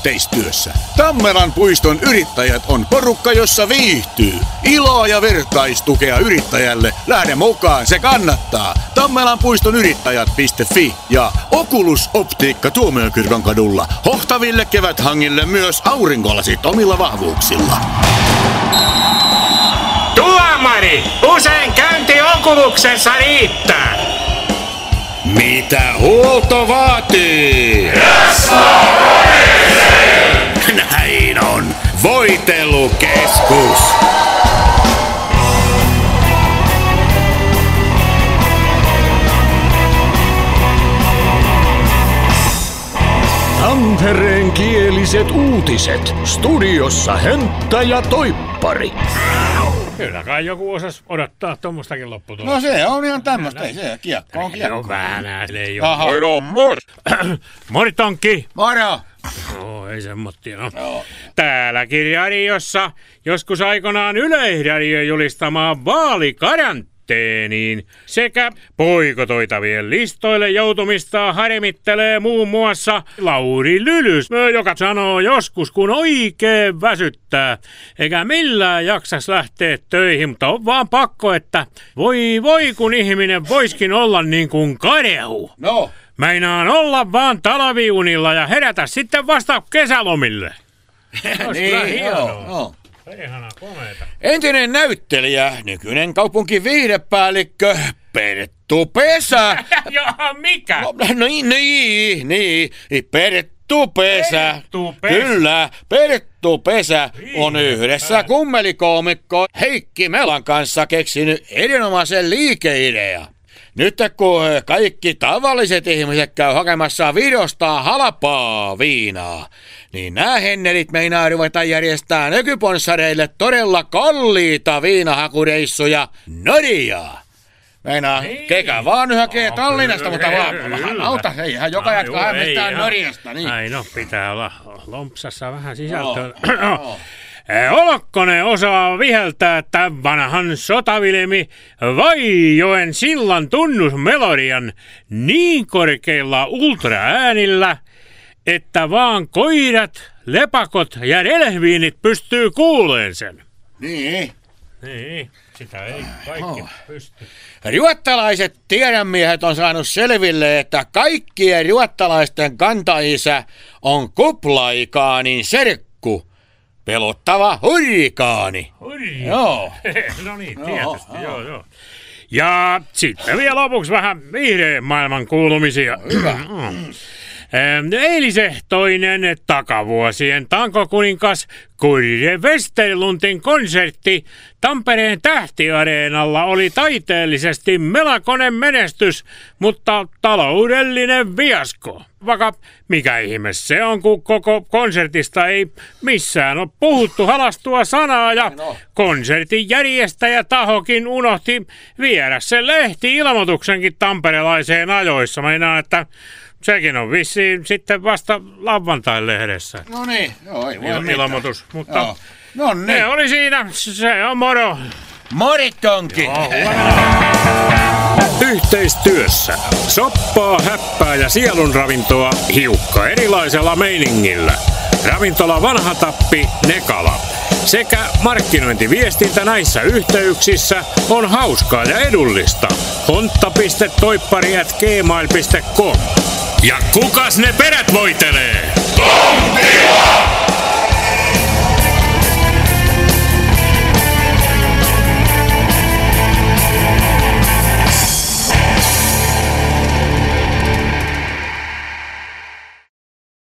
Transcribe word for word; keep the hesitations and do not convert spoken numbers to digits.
yhteistyössä. Tammelan puiston yrittäjät on porukka, jossa viihtyy. Iloa ja vertaistukea yrittäjälle. Lähde mukaan, se kannattaa. Tammelan puiston yrittäjät piste fi ja Oculus Optiikka Tuomiokirkon kadulla. Hohtaville keväthangille myös aurinkolasit omilla vahvuuksilla. Tuomari! Usein käynti Oculuksessa riittää. Mitä huolto vaatii? Näin on. Voitelukeskus. Tampereen kieliset uutiset. Studiossa Hentta ja Toippari. Kyllä kai joku osas odottaa tommostakin lopputulosta. No se on ihan tämmöstä. Ei se kiekko on kiekko. No vähän ei oo. Aha. mor. Mori Tonkki. Moro. No ei semmottia no. no. Täälläkin radiossa joskus aikanaan Yleisradio julistamaan vaalikaranteeniin sekä poikotoitavien listoille joutumista harmittelee muun muassa Lauri Lylys, joka sanoo joskus kun oikein väsyttää, eikä millään jaksas lähteä töihin, mutta on vaan pakko, että voi voi kun ihminen voiskin olla niin kuin Kareu. No. Meinaan olla vaan talviunilla ja herätä sitten vasta kesälomille. Niin, joo, joo. Ihana komeeta. Entinen näyttelijä, nykyinen kaupunki viihdepäällikkö Perttu Pesä. Joo, mikä? No, no niin, niin, niin. Perttu Pesä. Perttu Pesä. Kyllä, Perttu Pesä on yhdessä kummelikoomikko Heikki Melan kanssa keksinyt erinomaisen liikeidea. Nyt kun kaikki tavalliset ihmiset käy hakemassa Virosta halpaa viinaa, niin nämä hennelit meinaa ruveta järjestää nykyponssareille todella kalliita viinahakureissuja Norjaa. Meinaa, niin. Kekä vaan nyt hakee no, Tallinnasta, mutta vaan auta, eihän joka no, jatka hämestää Norjasta. Niin. Ai no, pitää olla lompsassa vähän sisältöä. No. Olokkonen osaa viheltää tämän vanhan sotavilmi Vaijoen sillan tunnusmelodian niin korkeilla ultraäänillä, että vaan koirat, lepakot ja delfiinit pystyy kuuleen sen. Niin. Niin, sitä ei kaikki oh. pysty. Ruottalaiset tiedemiehet on saanut selville, että kaikkien ruottalaisten kantaisä on kuplaikaanin serkku. Pelottava hurrikaani. Hurrikaani? Joo. No niin, tietysti, joo, joo. joo. Ja sitten vielä lopuksi vähän viihdeen maailman kuulumisia. Hyvä. Eilisehtoinen takavuosien tankokuninkas Kurre Westerlundin konsertti Tampereen Tähtiareenalla oli taiteellisesti melkoinen menestys, mutta taloudellinen fiasko. Vaikka mikä ihme se on, kun koko konsertista ei missään ole puhuttu halastua sanaa ja konsertin järjestäjä tahokin unohti viedä sen lehti-ilmoituksenkin tamperelaiseen ajoissa. Meinaan, että sekin on vissiin sitten vasta lauantain lehdessä. No niin, joo, ei voi Il- ilmoitus, mutta joo. No niin. Ne oli siinä, se on moro. Moritonki. Yhteistyössä soppaa, häppää ja sielunravintoa hiukka erilaisella meiningillä. Ravintola Vanha Tappi Nekala. Sekä markkinointiviestintä näissä yhteyksissä on hauskaa ja edullista. hontta piste toippari ät gmail piste com. Ja kukas ne perät voitelee? Tom!